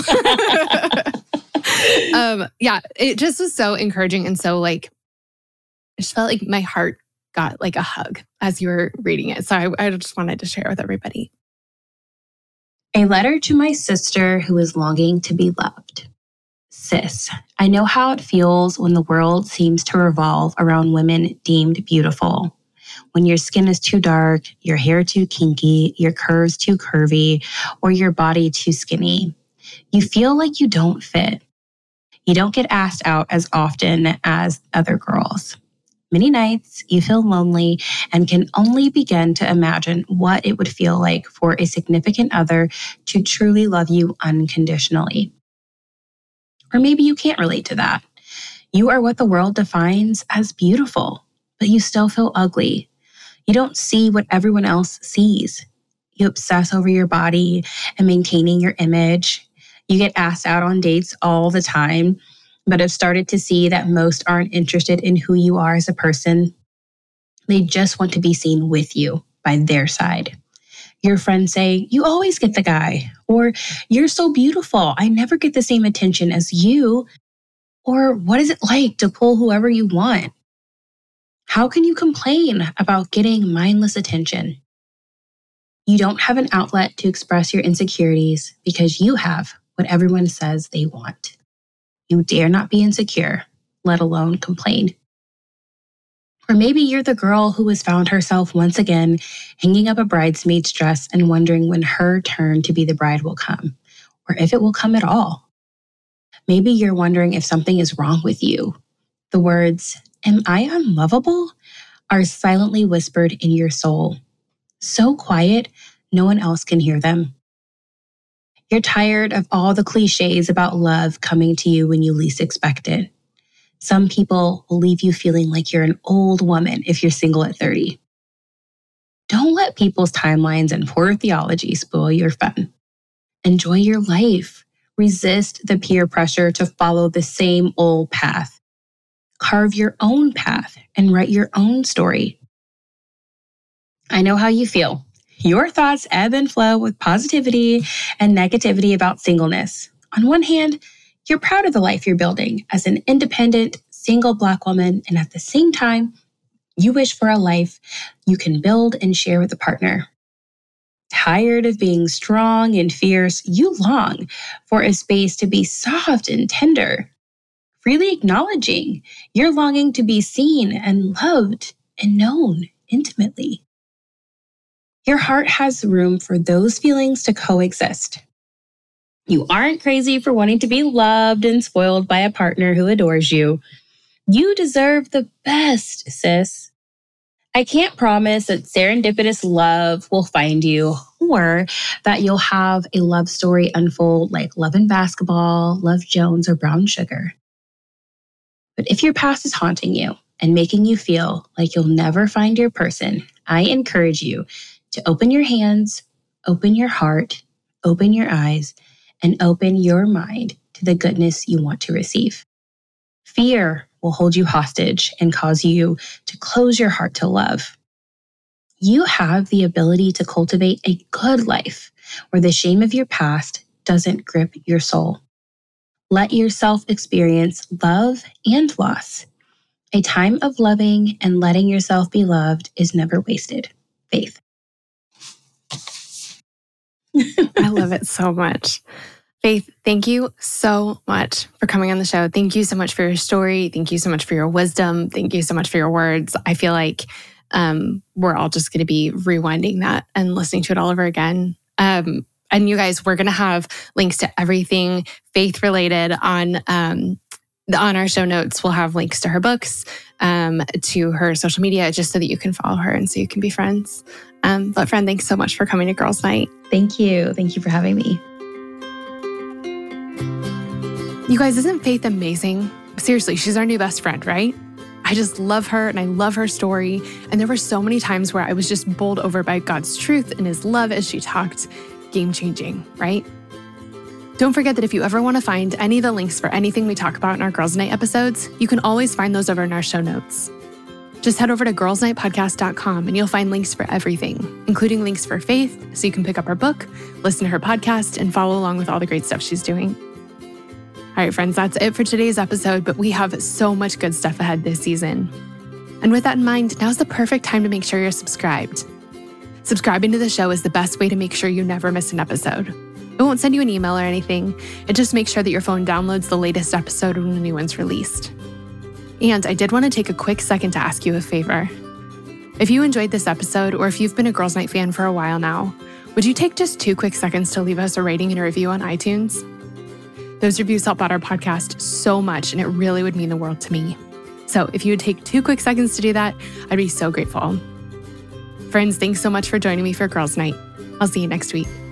Yeah, it just was so encouraging. And so like, I just felt like my heart got like a hug as you were reading it. So I just wanted to share with everybody. A letter to my sister who is longing to be loved. Sis, I know how it feels when the world seems to revolve around women deemed beautiful. When your skin is too dark, your hair too kinky, your curves too curvy, or your body too skinny. You feel like you don't fit. You don't get asked out as often as other girls. Many nights you feel lonely and can only begin to imagine what it would feel like for a significant other to truly love you unconditionally. Or maybe you can't relate to that. You are what the world defines as beautiful, but you still feel ugly. You don't see what everyone else sees. You obsess over your body and maintaining your image. You get asked out on dates all the time, but have started to see that most aren't interested in who you are as a person. They just want to be seen with you by their side. Your friends say, you always get the guy, or you're so beautiful, I never get the same attention as you, or what is it like to pull whoever you want? How can you complain about getting mindless attention? You don't have an outlet to express your insecurities because you have what everyone says they want. You dare not be insecure, let alone complain. Or maybe you're the girl who has found herself once again hanging up a bridesmaid's dress and wondering when her turn to be the bride will come, or if it will come at all. Maybe you're wondering if something is wrong with you. The words, "Am I unlovable?" are silently whispered in your soul. So quiet, no one else can hear them. You're tired of all the cliches about love coming to you when you least expect it. Some people will leave you feeling like you're an old woman if you're single at 30. Don't let people's timelines and poor theology spoil your fun. Enjoy your life. Resist the peer pressure to follow the same old path. Carve your own path and write your own story. I know how you feel. Your thoughts ebb and flow with positivity and negativity about singleness. On one hand, you're proud of the life you're building as an independent, single Black woman, and at the same time, you wish for a life you can build and share with a partner. Tired of being strong and fierce, you long for a space to be soft and tender, freely acknowledging your longing to be seen and loved and known intimately. Your heart has room for those feelings to coexist. You aren't crazy for wanting to be loved and spoiled by a partner who adores you. You deserve the best, sis. I can't promise that serendipitous love will find you or that you'll have a love story unfold like Love and Basketball, Love Jones, or Brown Sugar. But if your past is haunting you and making you feel like you'll never find your person, I encourage you to open your hands, open your heart, open your eyes, and open your mind to the goodness you want to receive. Fear will hold you hostage and cause you to close your heart to love. You have the ability to cultivate a good life where the shame of your past doesn't grip your soul. Let yourself experience love and loss. A time of loving and letting yourself be loved is never wasted. Faith. I love it so much. Faith, thank you so much for coming on the show. Thank you so much for your story. Thank you so much for your wisdom. Thank you so much for your words. I feel like we're all just going to be rewinding that and listening to it all over again. And you guys, we're going to have links to everything Faith related on our show notes. We'll have links to her books, to her social media, just so that you can follow her and so you can be friends. But friend, thanks so much for coming to Girls Night. Thank you. Thank you for having me. You guys, isn't Faith amazing? Seriously, she's our new best friend, right? I just love her and I love her story. And there were so many times where I was just bowled over by God's truth and his love as she talked. Game-changing, right? Don't forget that if you ever want to find any of the links for anything we talk about in our Girls Night episodes, you can always find those over in our show notes. Just head over to girlsnightpodcast.com and you'll find links for everything, including links for Faith, so you can pick up her book, listen to her podcast, and follow along with all the great stuff she's doing. All right, friends, that's it for today's episode, but we have so much good stuff ahead this season. And with that in mind, now's the perfect time to make sure you're subscribed. Subscribing to the show is the best way to make sure you never miss an episode. It won't send you an email or anything. It just makes sure that your phone downloads the latest episode when a new one's released. And I did want to take a quick second to ask you a favor. If you enjoyed this episode, or if you've been a Girls Night fan for a while now, would you take just 2 quick seconds to leave us a rating and a review on iTunes? Those reviews help out our podcast so much, and it really would mean the world to me. So if you would take 2 quick seconds to do that, I'd be so grateful. Friends, thanks so much for joining me for Girls Night. I'll see you next week.